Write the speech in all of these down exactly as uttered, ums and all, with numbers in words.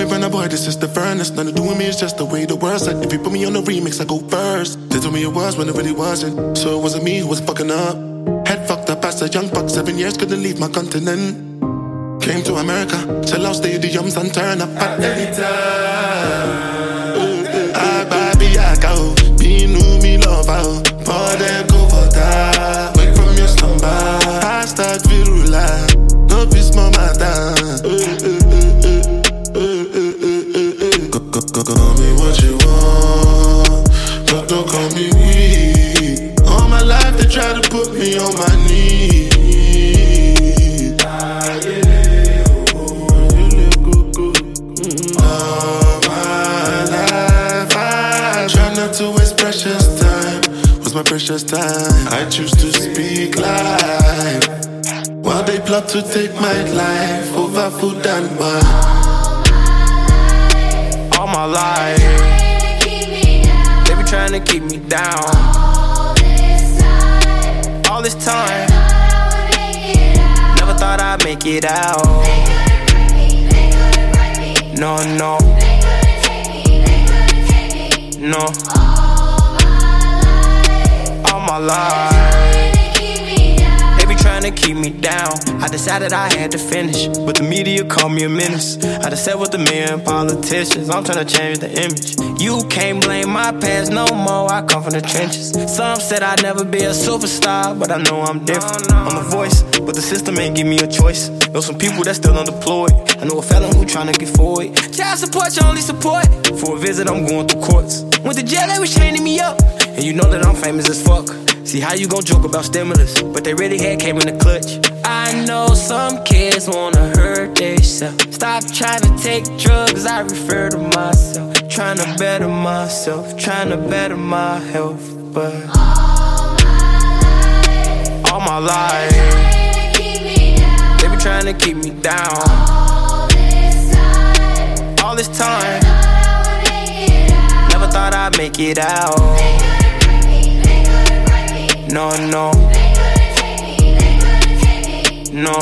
me run a boy, this is the furnace. None of doing me is just the way the words said. If you put me on the remix, I go first. They told me it was when it really wasn't. So it wasn't me who was fucking up. Head fucked up as a young buck, seven years couldn't leave my continent. Came to America, sell out stadiums and turn up at any time. I baby I go, be new me love out. For the go for that, wake from your slumber. Hashtag virula, no peace mama down. Go, go, go, call me what you want, but don't call me weak. All my life they try to put me on my knees. All my life I try not to waste precious time. What's my precious time? I choose to speak life while they plot to take my life over food and wine. All my life, they be trying to keep me down. All this time, never thought I'd make it out. No, no, no. All my life, they be trying to keep me down. I decided I had to finish, but the media called me a menace. I just sat with the million politicians, I'm trying to change the image. You can't blame my past no more, I come from the trenches. Some said I'd never be a superstar, but I know I'm different. I'm a voice, but the system ain't give me a choice. Know some people that's still unemployed. I know a felon who tryna get forward. Child support, your only support. For a visit, I'm going through courts. Went to jail, they was chaining me up. And you know that I'm famous as fuck. See how you gon' joke about stimulus, but they really had came in the clutch. I know some kids wanna hurt themselves. Stop trying to take drugs, I refer to myself. Trying to better myself, trying to better my health. But all my life, they be trying to keep me down. All this time, never thought I'd make it out. No, no, no.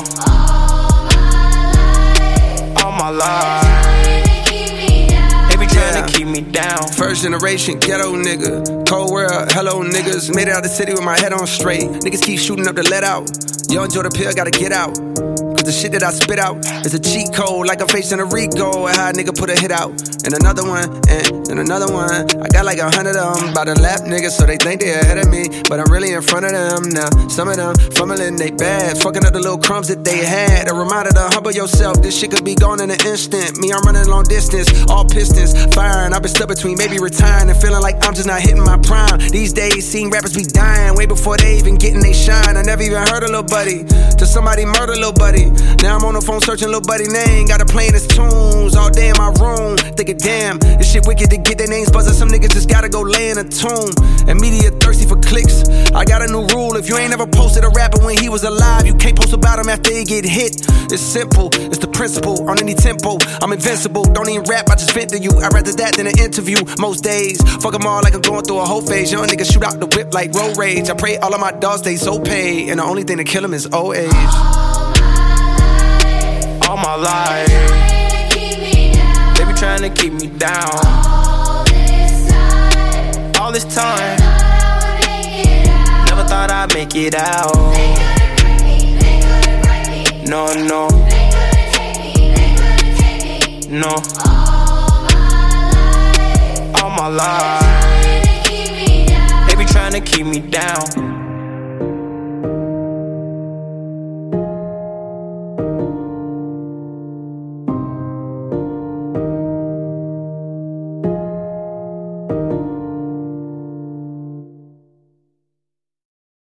All my life, they be trying to keep me down. First generation ghetto nigga, cold world, hello niggas. Made it out the city with my head on straight. Niggas keep shooting up the let out. Young Jordan Pill gotta get out. Cause the shit that I spit out is a cheat code, like I'm facing a Rico. And how a nigga put a hit out. And another one, and, and another one. I got like a hundred of them by the lap niggas, so they think they ahead of me, but I'm really in front of them now. Some of them fumbling they bags, fucking up the little crumbs that they had. A reminder to humble yourself, this shit could be gone in an instant. Me, I'm running long distance, all pistons firing. I've been stuck between maybe retiring and feeling like I'm just not hitting my prime. These days, seeing rappers be dying way before they even getting they shine. I never even heard a little buddy till somebody murder little buddy. Now I'm on the phone searching little buddy name. Got her playing his tunes all day in my room. Thinking, damn, this shit wicked to get their names buzzing. Some niggas just gotta go lay in a tomb. And media thirsty for clicks. I got a new rule. If you ain't ever posted a rapper when he was alive, you can't post about him after he get hit. It's simple, it's the principle. On any tempo, I'm invincible. Don't even rap, I just vent to you. I'd rather that than an interview most days. Fuck them all like I'm going through a whole phase. Young niggas shoot out the whip like road rage. I pray all of my dogs stay so paid, and the only thing to kill them is old age. All my life, they be trying to keep me down. All this time, never thought I'd make it out. No, no, no. All my life, they be trying to keep me down.